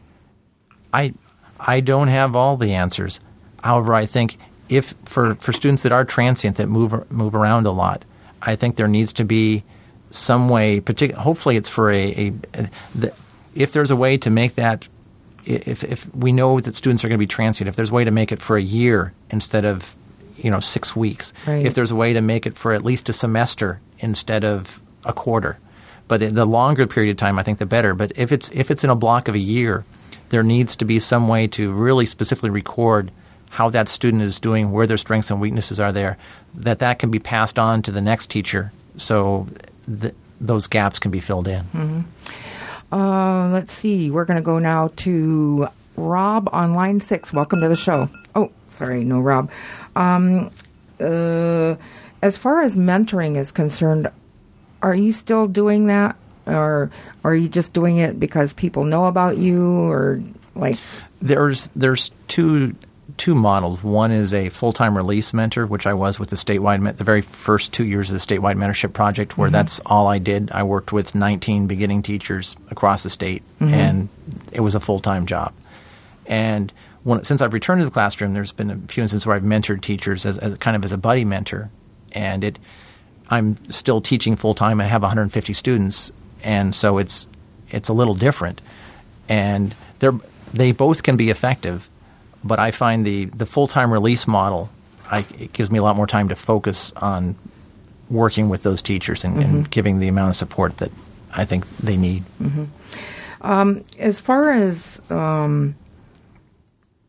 I I don't have all the answers. However, I think. If for, for students that are transient, that move move around a lot, I think there needs to be some way. Partic- hopefully, it's for a, a, a the, if there's a way to make that. If if we know that students are going to be transient, if there's a way to make it for a year instead of, you know, six weeks. Right. If there's a way to make it for at least a semester instead of a quarter, but in the longer period of time, I think the better. But if it's if it's in a block of a year, there needs to be some way to really specifically record how that student is doing, where their strengths and weaknesses are there, that that can be passed on to the next teacher so th- those gaps can be filled in. Mm-hmm. Uh, let's see. We're going to go now to Rob on line six. Welcome to the show. Oh, sorry, no Rob. Um, uh, as far as mentoring is concerned, are you still doing that? Or, or are you just doing it because people know about you? Or like There's There's two... two models. One is a full-time release mentor, which I was with the statewide, the very first two years of the statewide mentorship project, where mm-hmm. that's all I did. I worked with nineteen beginning teachers across the state, mm-hmm. and it was a full-time job. And when, since I've returned to the classroom, there's been a few instances where I've mentored teachers as, as kind of as a buddy mentor, and it, I'm still teaching full-time. I have one hundred fifty students, and so it's it's a little different. And they're they both can be effective. But I find the, the full-time release model, I, it gives me a lot more time to focus on working with those teachers and, mm-hmm. and giving the amount of support that I think they need. Mm-hmm. Um, as far as um,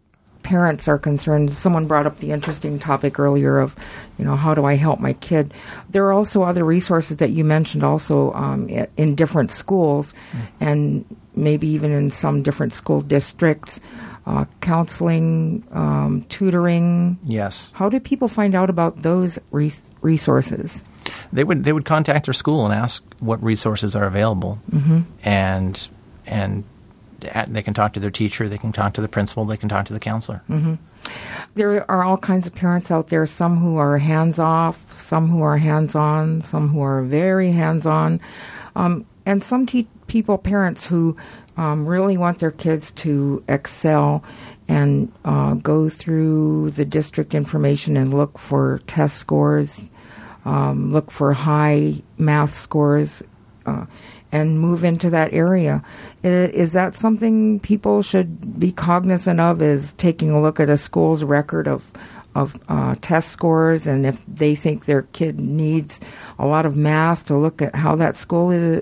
parents are concerned, someone brought up the interesting topic earlier of, you know, how do I help my kid? There are also other resources that you mentioned also um, in different schools mm. and maybe even in some different school districts, uh, counseling, um, tutoring. Yes. How do people find out about those re- resources? They would they would contact their school and ask what resources are available, mm-hmm. and and they can talk to their teacher, they can talk to the principal, they can talk to the counselor. Mm-hmm. There are all kinds of parents out there, some who are hands-off, some who are hands-on, some who are very hands-on, um, and some te- people, parents who um, really want their kids to excel and uh, go through the district information and look for test scores, um, look for high math scores, uh, and move into that area. Is that something people should be cognizant of, is taking a look at a school's record of of uh, test scores, and if they think their kid needs a lot of math, to look at how that school is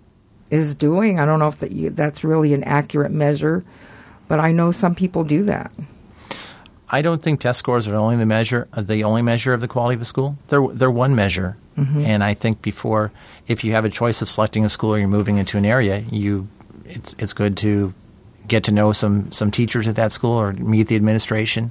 is doing? I don't know if that you, that's really an accurate measure, but I know some people do that. I don't think test scores are only the measure, the only measure of the quality of a school. They're they're one measure, mm-hmm. and I think before, if you have a choice of selecting a school or you're moving into an area, you it's it's good to get to know some, some teachers at that school or meet the administration,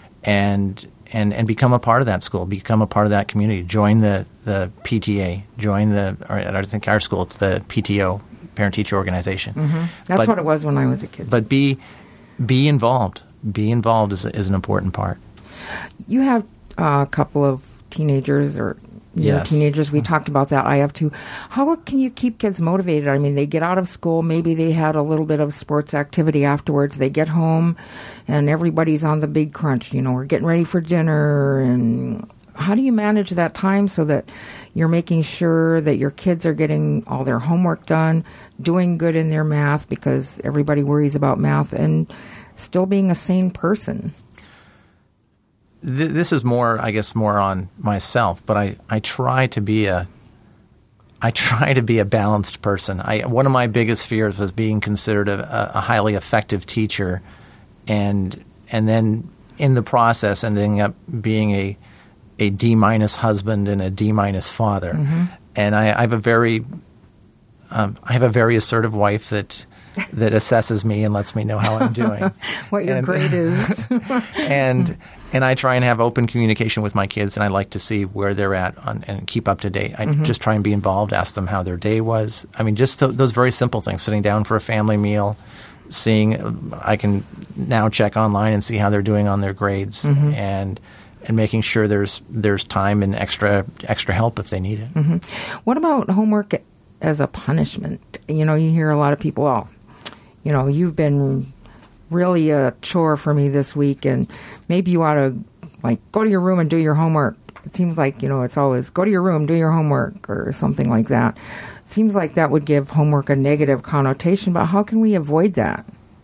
and and and become a part of that school, become a part of that community. Join the, the P T A, join the or I think our school it's the P T O, Parent Teacher Organization. Mm-hmm. That's but, what it was when I was a kid. But be be involved. Be involved is, is an important part. You have uh, a couple of teenagers or you know, yes. teenagers. We mm-hmm. talked about that. I have two. How can you keep kids motivated? I mean, they get out of school. Maybe they had a little bit of sports activity afterwards. They get home and everybody's on the big crunch. You know, we're getting ready for dinner. And how do you manage that time so that you're making sure that your kids are getting all their homework done, doing good in their math, because everybody worries about math, and still being a sane person? Th- this is more, I guess, more on myself, but I, I try to be a I try to be a balanced person. I one of my biggest fears was being considered a, a highly effective teacher, and and then in the process ending up being a a D minus husband and a D minus father. Mm-hmm. And I, I have a very um, I have a very assertive wife that. that assesses me and lets me know how I'm doing. What your and, grade is. and and I try and have open communication with my kids, and I like to see where they're at on, and keep up to date. I mm-hmm. just try and be involved, ask them how their day was. I mean, just th- those very simple things, sitting down for a family meal, seeing – I can now check online and see how they're doing on their grades, mm-hmm. and and making sure there's there's time and extra extra help if they need it. Mm-hmm. What about homework as a punishment? You know, you hear a lot of people, well, you know, you've been really a chore for me this week, and maybe you ought to, like, go to your room and do your homework. It seems like, you know, it's always go to your room, do your homework, or something like that. It seems like that would give homework a negative connotation, but how can we avoid that?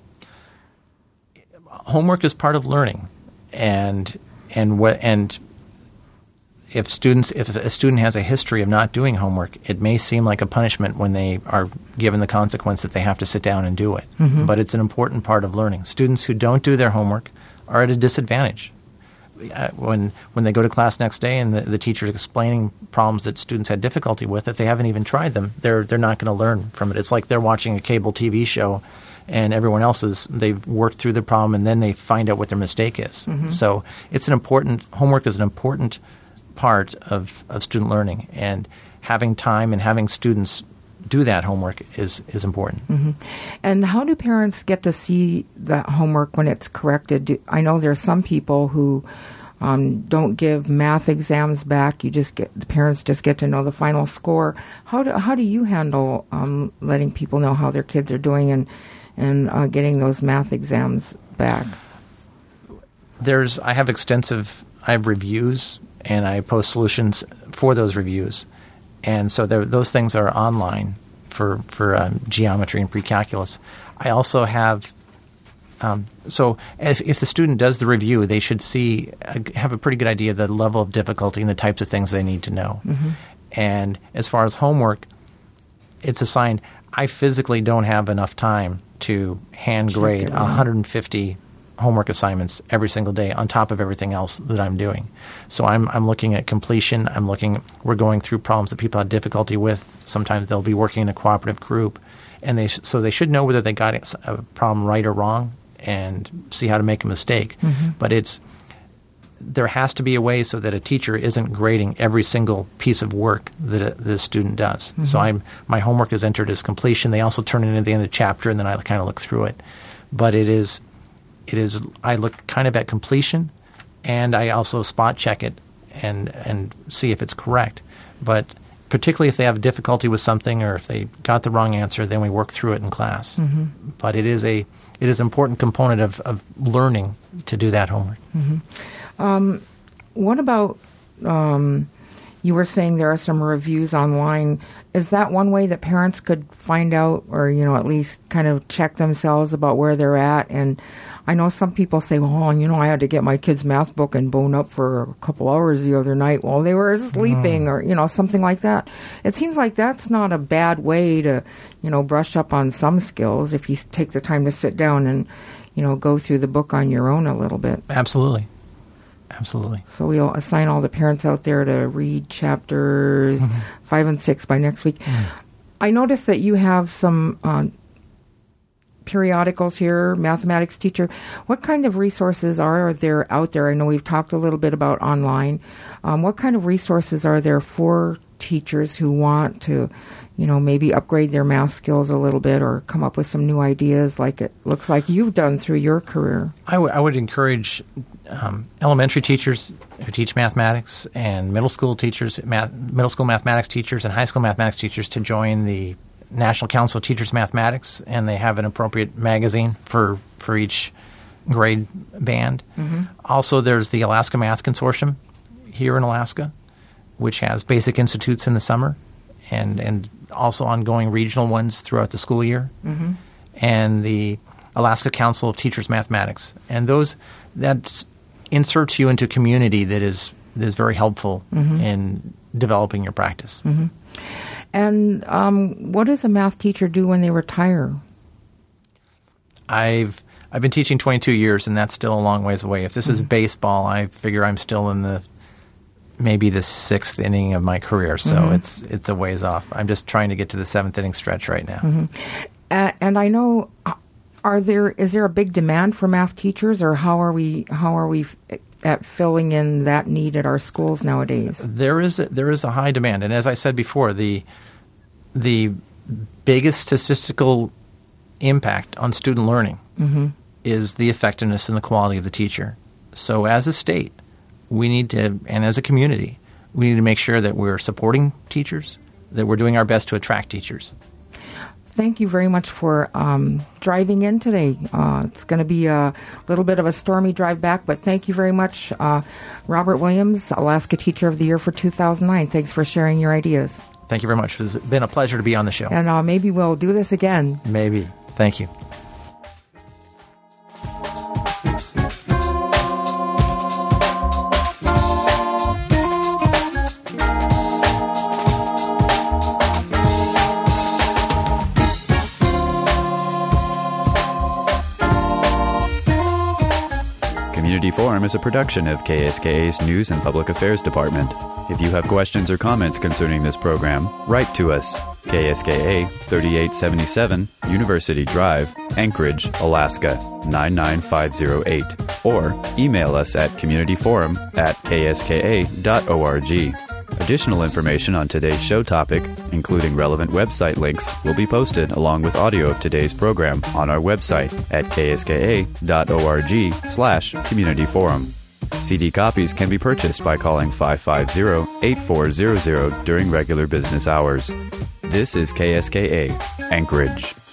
Homework is part of learning, and and what and if students if a student has a history of not doing homework, it may seem like a punishment when they are given the consequence that they have to sit down and do it. Mm-hmm. But it's an important part of learning. Students who don't do their homework are at a disadvantage. Uh, when when they go to class next day and the, the teacher is explaining problems that students had difficulty with, if they haven't even tried them, they're they're not going to learn from it. It's like they're watching a cable T V show, and everyone else is they've worked through the problem and then they find out what their mistake is. Mm-hmm. So it's an important homework is an important part of, of student learning, and having time and having students do that homework is, is important. Mm-hmm. And how do parents get to see that homework when it's corrected? Do, I know there are some people who um, don't give math exams back. You just get the parents just get to know the final score. How do how do you handle um, letting people know how their kids are doing and and uh, getting those math exams back? There's I have extensive I have reviews. And I post solutions for those reviews. And so those things are online for, for um, geometry and pre-calculus. I also have um, – so if, if the student does the review, they should see uh, have a pretty good idea of the level of difficulty and the types of things they need to know. Mm-hmm. And as far as homework, it's assigned – I physically don't have enough time to hand grade one hundred fifty homework assignments every single day on top of everything else that I'm doing. So I'm I'm looking at completion. I'm looking. We're going through problems that people have difficulty with. Sometimes they'll be working in a cooperative group, and they sh- so they should know whether they got a problem right or wrong and see how to make a mistake. Mm-hmm. But it's there has to be a way so that a teacher isn't grading every single piece of work that a, that a student does. Mm-hmm. So I'm my homework is entered as completion. They also turn it in at the end of the chapter, and then I kind of look through it. But it is, it is. I look kind of at completion, and I also spot check it and and see if it's correct. But particularly if they have difficulty with something or if they got the wrong answer, then we work through it in class. Mm-hmm. But it is a it is an important component of, of learning to do that homework. Mm-hmm. Um, what about, um, you were saying there are some reviews online. Is that one way that parents could find out or, you know, at least kind of check themselves about where they're at? And I know some people say, well, you know, I had to get my kid's math book and bone up for a couple hours the other night while they were sleeping mm. or, you know, something like that. It seems like that's not a bad way to, you know, brush up on some skills if you take the time to sit down and, you know, go through the book on your own a little bit. Absolutely. Absolutely. So we'll assign all the parents out there to read chapters mm-hmm. five and six by next week. Mm. I noticed that you have some uh, periodicals here, Mathematics Teacher. What kind of resources are there out there? I know we've talked a little bit about online. Um, what kind of resources are there for teachers who want to, you know, maybe upgrade their math skills a little bit or come up with some new ideas like it looks like you've done through your career? I, w- I would encourage um, elementary teachers who teach mathematics and middle school teachers, math, middle school mathematics teachers and high school mathematics teachers to join the National Council of Teachers Mathematics, and they have an appropriate magazine for, for each grade band. Mm-hmm. Also, there's the Alaska Math Consortium here in Alaska, which has basic institutes in the summer and, and also ongoing regional ones throughout the school year, mm-hmm. and the Alaska Council of Teachers Mathematics. And those that inserts you into a community that is that is very helpful mm-hmm. in developing your practice. Mm-hmm. And um, what does a math teacher do when they retire? I've I've been teaching twenty-two years, and that's still a long ways away. If this mm-hmm. is baseball, I figure I'm still in the maybe the sixth inning of my career, so mm-hmm. it's it's a ways off. I'm just trying to get to the seventh inning stretch right now. Mm-hmm. Uh, and I know, are there is there a big demand for math teachers, or how are we how are we f- at filling in that need at our schools nowadays? There is a, there is a high demand, and as I said before, the the biggest statistical impact on student learning mm-hmm. is the effectiveness and the quality of the teacher. So as a state, we need to, and as a community, we need to make sure that we're supporting teachers, that we're doing our best to attract teachers. Thank you very much for um, driving in today. Uh, it's going to be a little bit of a stormy drive back, but thank you very much, uh, Robert Williams, Alaska Teacher of the Year for two thousand nine. Thanks for sharing your ideas. Thank you very much. It's been a pleasure to be on the show. And uh, maybe we'll do this again. Maybe. Thank you. Community Forum is a production of K S K A's News and Public Affairs Department. If you have questions or comments concerning this program, write to us. K S K A, thirty-eight seventy-seven University Drive, Anchorage, Alaska, nine nine five zero eight. Or email us at communityforum at k s k a dot org. Additional information on today's show topic, including relevant website links, will be posted along with audio of today's program on our website at k s k a dot org slash communityforum. C D copies can be purchased by calling five five zero, eight four zero zero during regular business hours. This is K S K A, Anchorage.